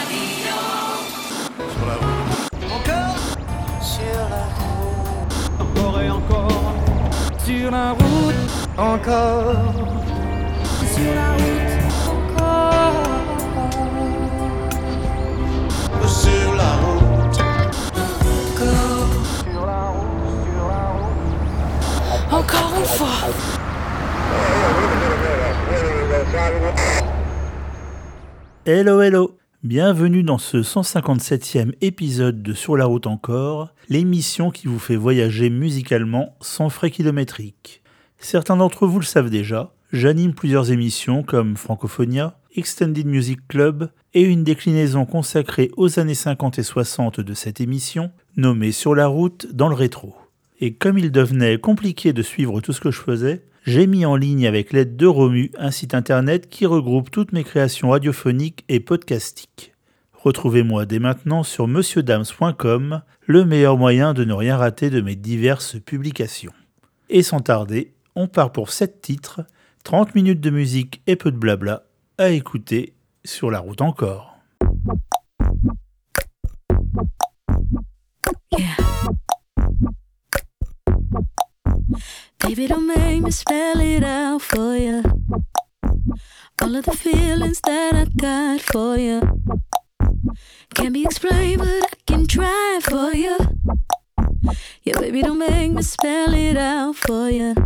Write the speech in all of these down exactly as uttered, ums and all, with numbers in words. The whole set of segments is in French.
Sur la route. Encore sur la route. Encore et encore. Sur la route. Encore. Sur la route. Encore. Sur la route. Encore. Sur la route. Sur la route. Encore une fois. Hello hello, bienvenue dans ce cent cinquante-septième épisode de Sur la route encore, l'émission qui vous fait voyager musicalement sans frais kilométriques. Certains d'entre vous le savent déjà, j'anime plusieurs émissions comme Francophonia, Extended Music Club et une déclinaison consacrée aux années cinquante et soixante de cette émission, nommée Sur la route dans le rétro. Et comme il devenait compliqué de suivre tout ce que je faisais, j'ai mis en ligne avec l'aide de Romu un site internet qui regroupe toutes mes créations radiophoniques et podcastiques. Retrouvez-moi dès maintenant sur monsieur dams point com, le meilleur moyen de ne rien rater de mes diverses publications. Et sans tarder, on part pour sept titres, trente minutes de musique et peu de blabla, à écouter sur la route encore. Yeah. Baby, don't make me spell it out for you. All of the feelings that I got for you can't be explained, but I can try for you. Yeah, baby, don't make me spell it out for you.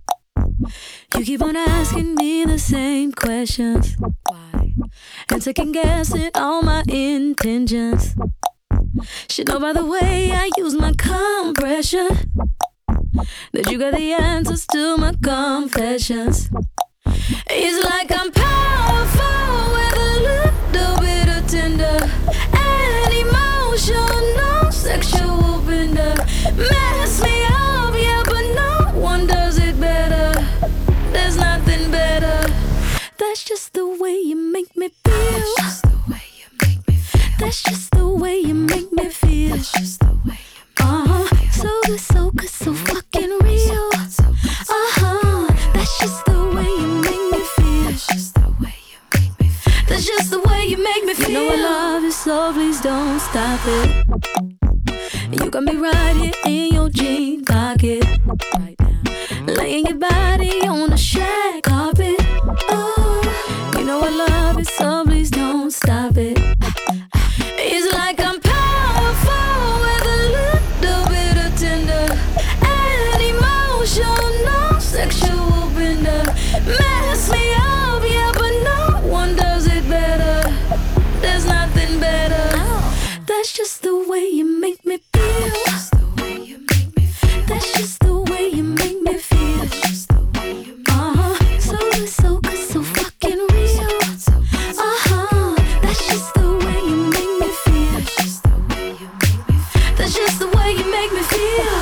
You keep on asking me the same questions. Why? And second guessing all my intentions. Should know by the way I use my compression that you got the answers to my confessions. It's like I'm powerful with a little bit of tender and emotional sexual bender. Mess me up, yeah, but no one does it better. There's nothing better. That's just the way you make me feel. That's just the way you make me feel. That's just the way you make me feel. That's just the way you make me feel. Uh-huh. So good, so good, so fucking real. Uh-huh. That's just the way you make me feel. That's just the way you make me feel. That's just the way you make me feel. You know I love you, so please don't stop it. You got me right here in your jean pocket right now, laying your body on the shag carpet. Oh, you know I love it, so please don't stop it. It's like I'm powerful with a little bit of tender and emotional sexual bender. Mess me up, yeah, but no one does it better. There's nothing better. That's just the way you make me feel. That's just the way you make me feel. That's just the way you make me feel. That's just the way you make me feel. Uh-huh. So good, so good, so fucking real. Uh-huh. That's just the way you make me feel. That's just the way you make me feel. That's just the way you make me feel.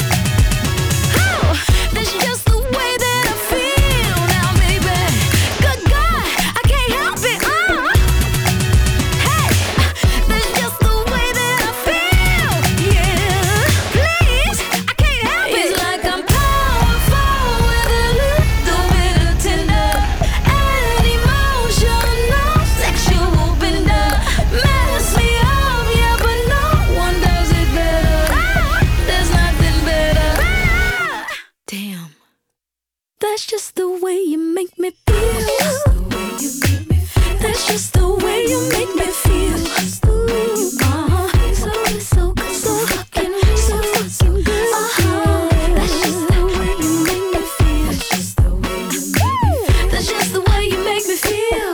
Oh, that's just the way that I feel now, baby. Good God, I can't help it. Uh. Hey, that's just the way that I feel. Yeah, please, I can't help it. It's like I'm powerful with a little bit of tender and emotional sexual bender. Mess me up, yeah, but no one does it better. There's nothing better. Damn, that's just the way you make me feel. That's just the way you make me feel. Uh-huh. So good, so good, so fucking real. So fucking good. Uh-huh. That's just the way you make me feel. That's just the way you make me feel. That's just the way you make me feel.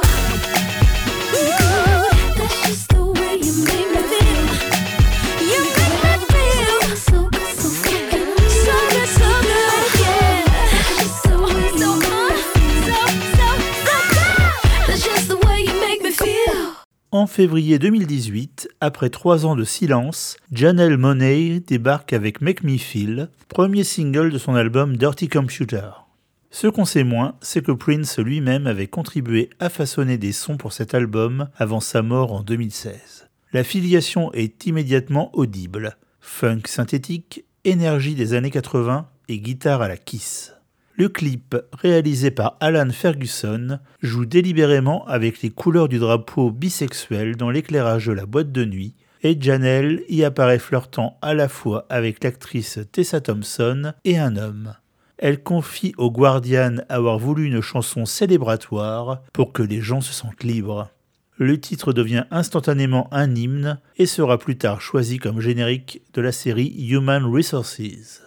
That's just the way you make me feel. You make me feel so good, so fucking real. So good, so good, yeah. That's just the way you make me feel. So, so, so good. That's just the way you make me feel. En février deux mille dix-huit, après trois ans de silence, Janelle Monáe débarque avec Make Me Feel, premier single de son album Dirty Computer. Ce qu'on sait moins, c'est que Prince lui-même avait contribué à façonner des sons pour cet album avant sa mort en deux mille seize. La filiation est immédiatement audible. Funk synthétique, énergie des années quatre-vingts et guitare à la Kiss. Le clip, réalisé par Alan Ferguson, joue délibérément avec les couleurs du drapeau bisexuel dans l'éclairage de la boîte de nuit, et Janelle y apparaît flirtant à la fois avec l'actrice Tessa Thompson et un homme. Elle confie au Guardian avoir voulu une chanson célébratoire pour que les gens se sentent libres. Le titre devient instantanément un hymne et sera plus tard choisi comme générique de la série Human Resources.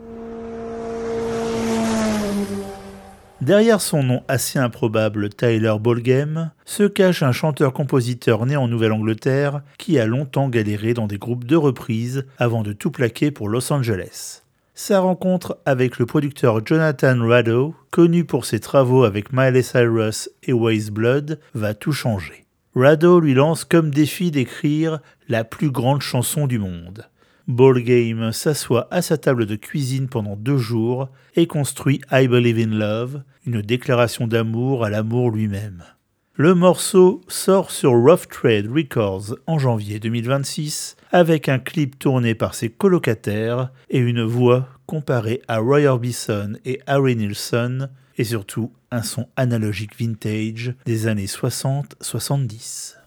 Derrière son nom assez improbable Tyler Ballgame se cache un chanteur-compositeur né en Nouvelle-Angleterre qui a longtemps galéré dans des groupes de reprises avant de tout plaquer pour Los Angeles. Sa rencontre avec le producteur Jonathan Rado, connu pour ses travaux avec Miley Cyrus et Weyes Blood, va tout changer. Rado lui lance comme défi d'écrire la plus grande chanson du monde. Ballgame s'assoit à sa table de cuisine pendant deux jours et construit I Believe in Love, une déclaration d'amour à l'amour lui-même. Le morceau sort sur Rough Trade Records en janvier deux mille vingt-six avec un clip tourné par ses colocataires et une voix comparée à Roy Orbison et Harry Nilsson et surtout un son analogique vintage des années soixante soixante-dix.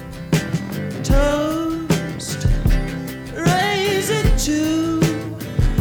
Toast, raise it to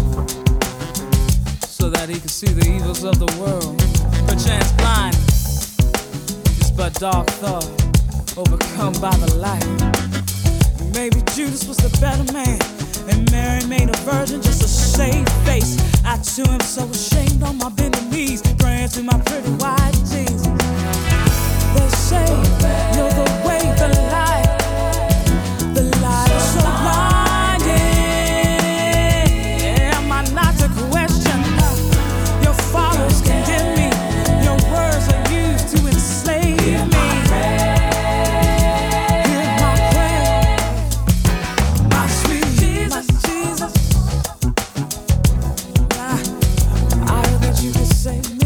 so that he could see the evils of the world. Perchance blind, just by dark thought, overcome by the light. Maybe Judas was the better man, and Mary made a virgin just to save face. I too am so ashamed on my bending knees, praying to my pretty white Jesus. They say you're the way, the light, the light is so blinding. Am I not to question? Your followers condemn me, your words are used to enslave me. Hear my prayer, my sweet Jesus, Jesus. I, I heard that you could save me.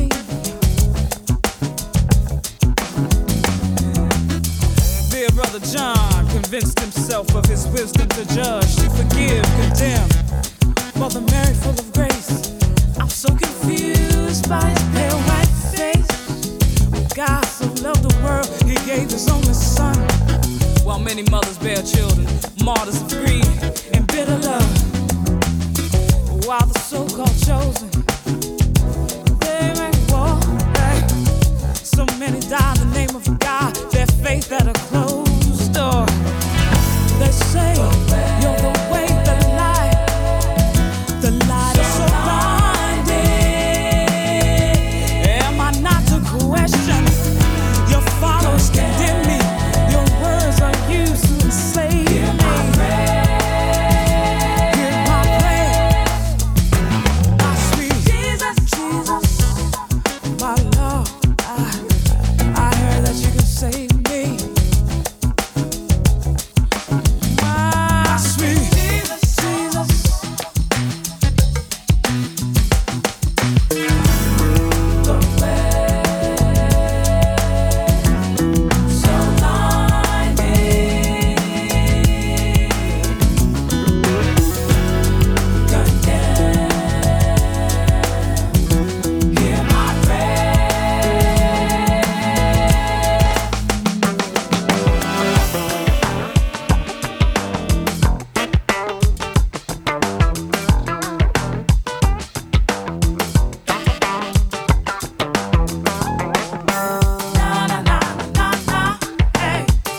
Dear brother John convinced himself of his wisdom to judge, to forgive, condemn. Mother Mary full of grace, I'm so confused by his pale white face. When God so loved the world, he gave his only son. While many mothers bear children, martyrs of greed and bitter love. While the so-called chosen, they make war. Hey. So many die in the name of God, their faith at a closed door. They say you're the way, the light, the light is so blinding. Am I not to question? Your followers condemn me, your words are used to enslave me. Hear my prayer, my sweet Jesus, Jesus, my Lord. I, I heard that you can save me. My sweet Jesus, Jesus. The way so blinding, condemned. Hear my na na na na na, hey.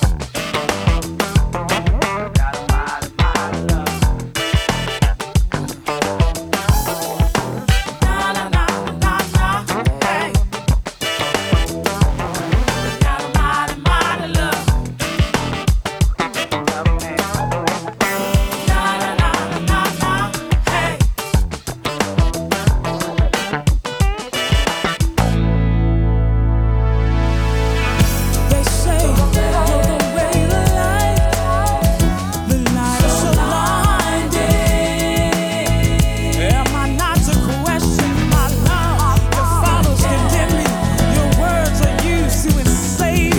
Got a mighty, mighty love. Na na na na na, hey. Got a mighty, mighty love. Na na na na na, hey. They say you're the way, the light, the light is so blinding. Am I not to question my love? Your followers condemn me, your words are used to enslave me.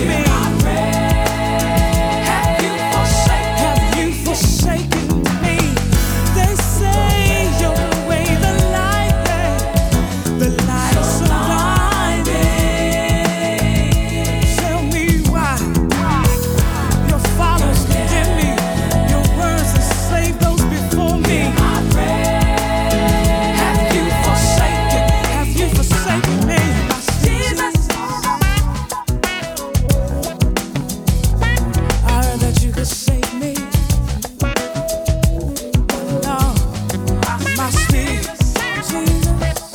Have you forsaken, have you forsaken me? They say you're the way, the light, the light is so blinding. Tell me why your followers condemn me, your words enslave those before me. Have you forsaken, have you forsaken me, my Jesus? I heard that you could save me. No, my sweet Jesus.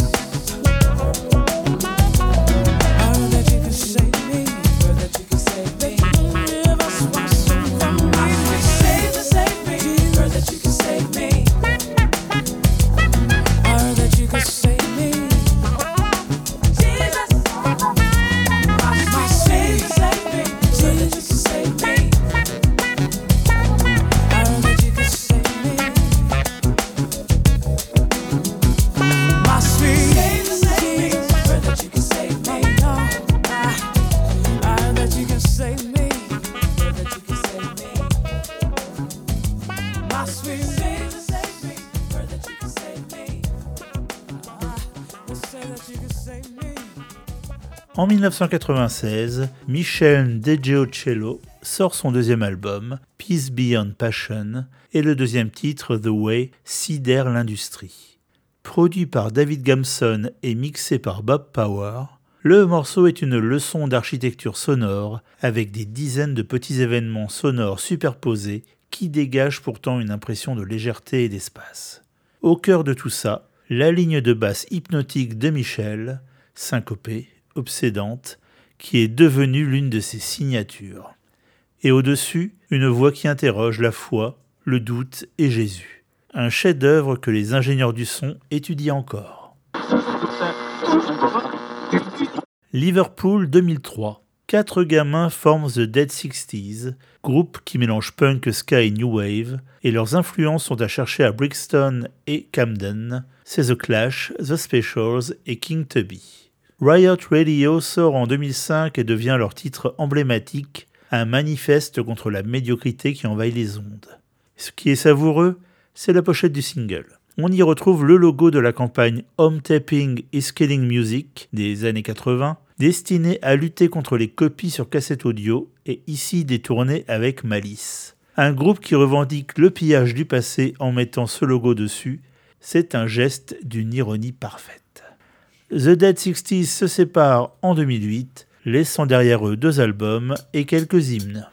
I heard that you could save me. Heard that you could save me. Give us what's from me. Save to save me. Heard that you could save me. I heard that you could save me. Jesus, my sweet save me. Heard that you could save me. I heard that you could save me. My sweet Jesus, heard that you could save me. I heard that you could save me. Heard that you could save me. My sweet Jesus, heard that you could save me. They say that you could save me. En dix-neuf cent quatre-vingt-seize, Michel Deggiocello sort son deuxième album, Peace Beyond Passion, et le deuxième titre, The Way, sidère l'industrie. Produit par David Gamson et mixé par Bob Power, le morceau est une leçon d'architecture sonore avec des dizaines de petits événements sonores superposés qui dégagent pourtant une impression de légèreté et d'espace. Au cœur de tout ça, la ligne de basse hypnotique de Michel, syncopée, obsédante, qui est devenue l'une de ses signatures. Et au-dessus, une voix qui interroge la foi, le doute et Jésus. Un chef-d'œuvre que les ingénieurs du son étudient encore. Liverpool deux mille trois. Quatre gamins forment The Dead Sixties, groupe qui mélange punk, ska et new wave, et leurs influences sont à chercher à Brixton et Camden. C'est The Clash, The Specials et King Tubby. Riot Radio sort en deux mille cinq et devient leur titre emblématique, un manifeste contre la médiocrité qui envahit les ondes. Ce qui est savoureux, c'est la pochette du single. On y retrouve le logo de la campagne Home Tapping is Killing Music des années quatre-vingts, destinée à lutter contre les copies sur cassette audio et ici détournée avec malice. Un groupe qui revendique le pillage du passé en mettant ce logo dessus, c'est un geste d'une ironie parfaite. The Dead Sixties se séparent en deux mille huit, laissant derrière eux deux albums et quelques hymnes.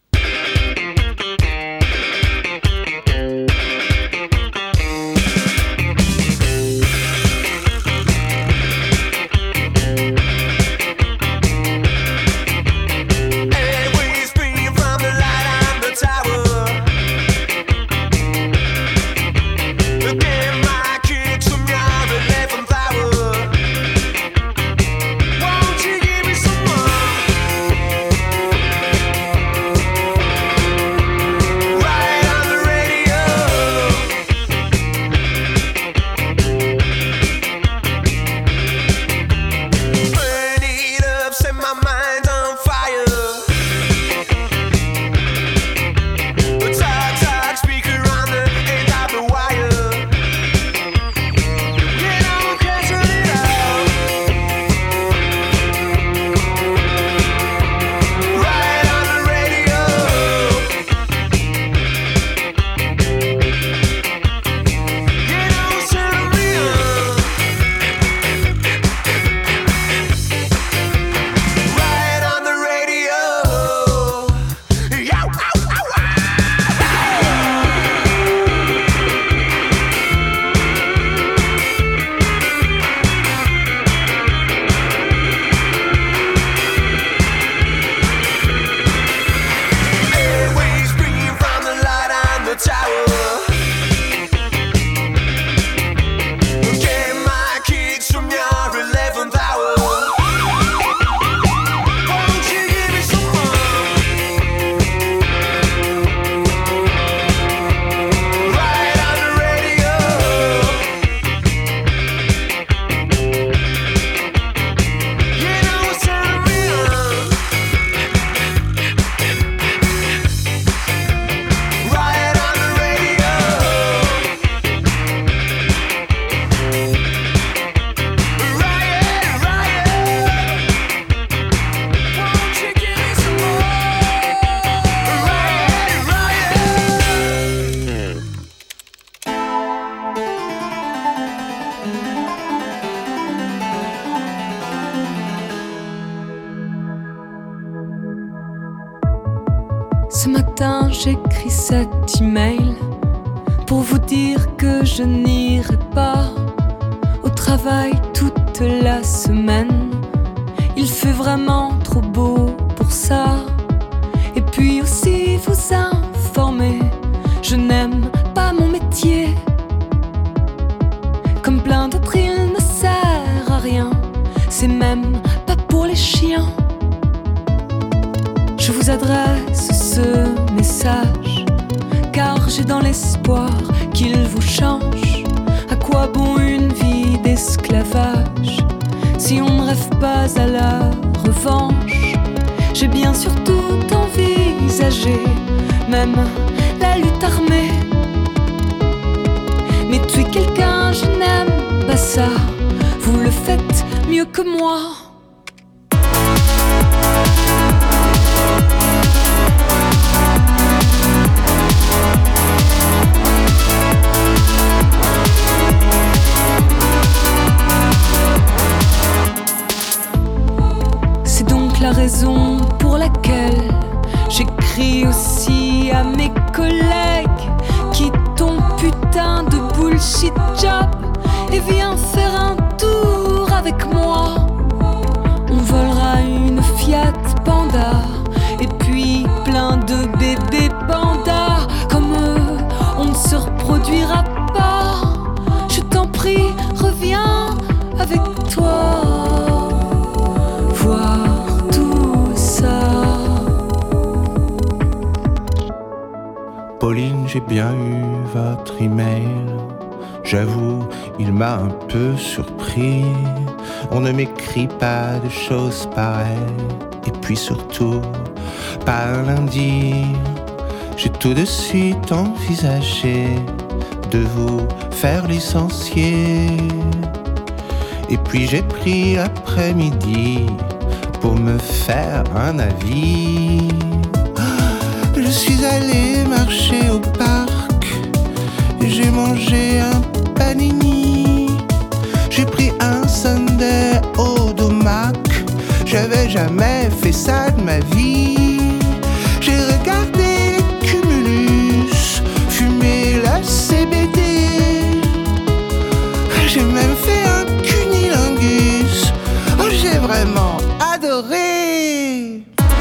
Ce matin j'écris cet email pour vous dire que je n'irai pas au travail toute la semaine. Il fait vraiment trop beau pour ça. Et puis aussi vous informer, je n'aime pas mon métier. Comme plein d'autres il ne sert à rien, c'est même pas pour les chiens. Je vous adresse ce message car j'ai dans l'espoir qu'il vous change. À quoi bon une vie d'esclavage si on ne rêve pas à la revanche? J'ai bien surtout envisagé même la lutte armée. Mais tuer quelqu'un, je n'aime pas ça. Vous le faites mieux que moi. raison pour laquelle j'écris aussi à mes collègues: quitte ton putain de bullshit job et viens faire un tour avec moi. On volera une Fiat Panda et puis plein de bébés pandas. Comme eux, on ne se reproduira pas. Je t'en prie, reviens avec toi voir tout ça. Pauline, j'ai bien eu votre email. J'avoue, il m'a un peu surpris. On ne m'écrit pas de choses pareilles. Et puis surtout, pas un lundi. J'ai tout de suite envisagé de vous faire licencier. Et puis j'ai pris l'après-midi pour me faire un avis. Je suis allé marcher au parc, j'ai mangé un panini, j'ai pris un sundae au domac. J'avais jamais fait ça de ma vie. J'ai regardé les cumulus, fumé la C B D. J'ai même fait un cunilingus. Oh, j'ai vraiment adoré.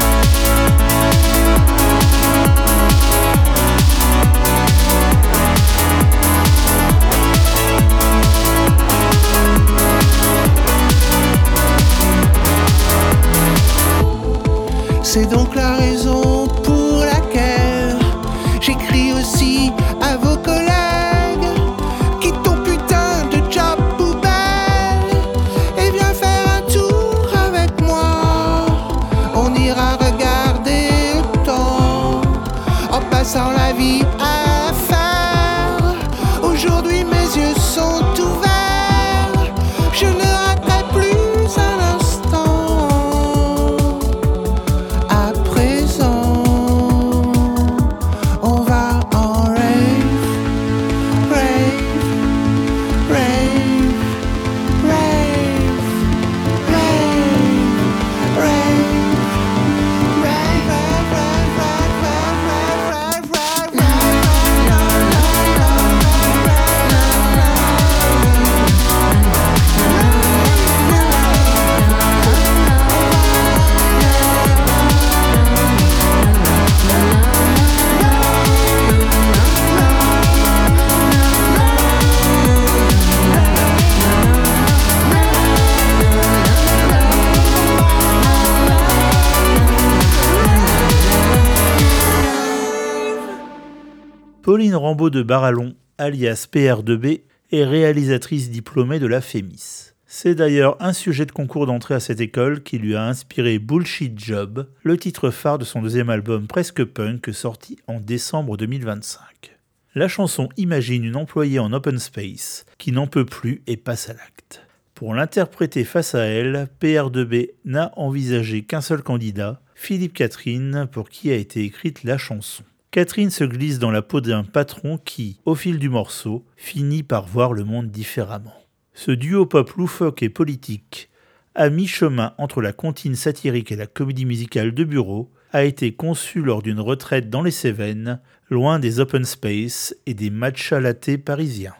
C'est donc la raison pour laquelle j'écris aussi à vos collègues: quitte ton putain de job poubelle et viens faire un tour avec moi. On ira regarder le temps en passant la vie à faire. Aujourd'hui mes yeux sont ouverts, je ne raterai plus un instant. À présent, on va en rave, rave, rave, rave, rave, rave, Pauline Rambaud de Barallon, alias P R deux B, est réalisatrice diplômée de la Fémis. C'est d'ailleurs un sujet de concours d'entrée à cette école qui lui a inspiré Bullshit Job, le titre phare de son deuxième album Presque Punk sorti en décembre deux mille vingt-cinq. La chanson imagine une employée en open space qui n'en peut plus et passe à l'acte. Pour l'interpréter face à elle, P R deux B n'a envisagé qu'un seul candidat, Philippe Catherine, pour qui a été écrite la chanson. Catherine se glisse dans la peau d'un patron qui, au fil du morceau, finit par voir le monde différemment. Ce duo pop loufoque et politique, à mi-chemin entre la comptine satirique et la comédie musicale de bureau, a été conçu lors d'une retraite dans les Cévennes, loin des open space et des matcha lattés parisiens.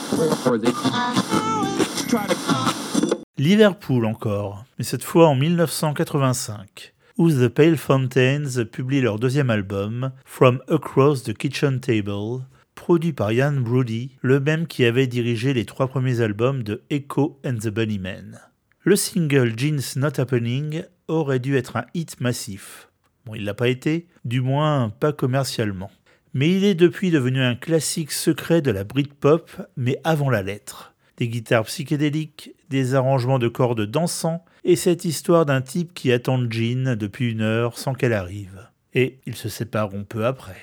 Liverpool encore, mais cette fois en mille neuf cent quatre-vingt-cinq. Où The Pale Fountains publie leur deuxième album, From Across the Kitchen Table, produit par Ian Brody, le même qui avait dirigé les trois premiers albums de Echo and the Bunnymen. Le single Jeans Not Happening aurait dû être un hit massif. Bon, il l'a pas été, du moins pas commercialement. Mais il est depuis devenu un classique secret de la Britpop, mais avant la lettre. Des guitares psychédéliques, des arrangements de cordes dansants, et cette histoire d'un type qui attend Jean depuis une heure sans qu'elle arrive. Et ils se sépareront peu après.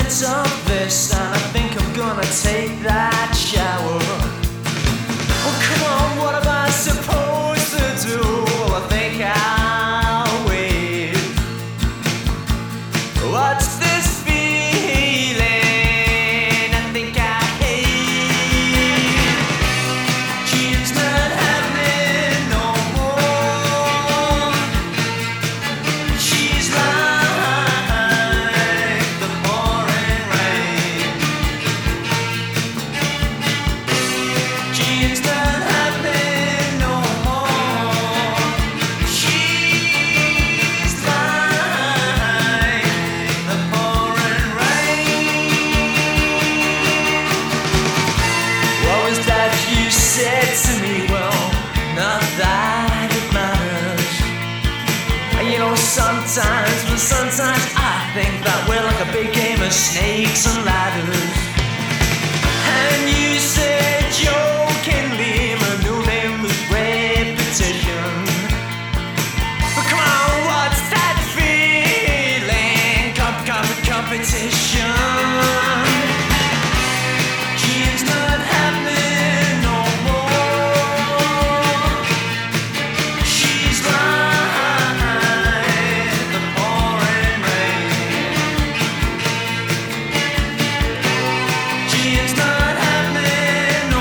minutes of this, and I think I'm gonna take that shower. Well, come on, what am I supposed to do? Well, I think I'll wait. What's this feeling? I think I hate. Dreams not happening no more. She's like the pouring rain. Dreams not happening no more. She's like the pouring rain. What was that you said to me? Well, not that it matters. You know, sometimes, but sometimes I think that we're like a big game of snakes and ladders. And you said jokingly, my new name was repetition. But come on, what's that feeling? Comp, comp, competition. Dreams not happening no more. She's like the pouring rain. Dreams not happening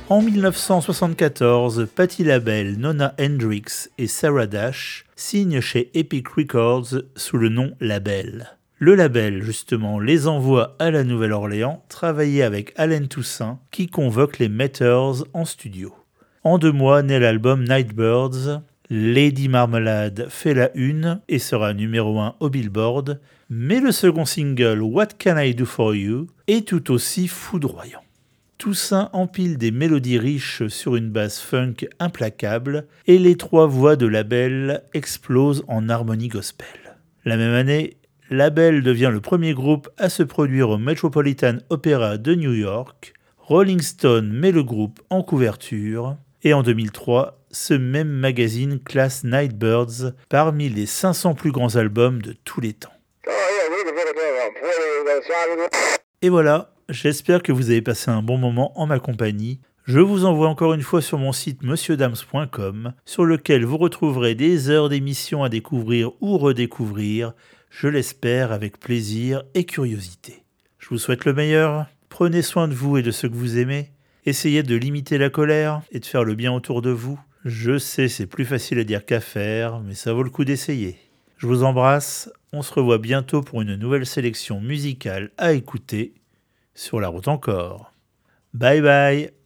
En dix-neuf cent soixante-quatorze, Patti LaBelle, Nona Hendryx et Sarah Dash signent chez Epic Records sous le nom Label. Le label, justement, les envoie à la Nouvelle-Orléans travailler avec Allen Toussaint qui convoque les Meters en studio. En deux mois naît l'album Nightbirds. Lady Marmalade fait la une et sera numéro un au Billboard, mais le second single What Can I Do For You est tout aussi foudroyant. Toussaint empile des mélodies riches sur une basse funk implacable et les trois voix de Labelle explosent en harmonie gospel. La même année, Labelle devient le premier groupe à se produire au Metropolitan Opera de New York. Rolling Stone met le groupe en couverture et en deux mille trois, ce même magazine classe Nightbirds parmi les cinq cents plus grands albums de tous les temps. Et voilà. J'espère que vous avez passé un bon moment en ma compagnie. Je vous envoie encore une fois sur mon site monsieur dams point com, sur lequel vous retrouverez des heures d'émissions à découvrir ou redécouvrir, je l'espère avec plaisir et curiosité. Je vous souhaite le meilleur, prenez soin de vous et de ceux que vous aimez, essayez de limiter la colère et de faire le bien autour de vous. Je sais, c'est plus facile à dire qu'à faire, mais ça vaut le coup d'essayer. Je vous embrasse, on se revoit bientôt pour une nouvelle sélection musicale à écouter. Sur la route encore. Bye bye.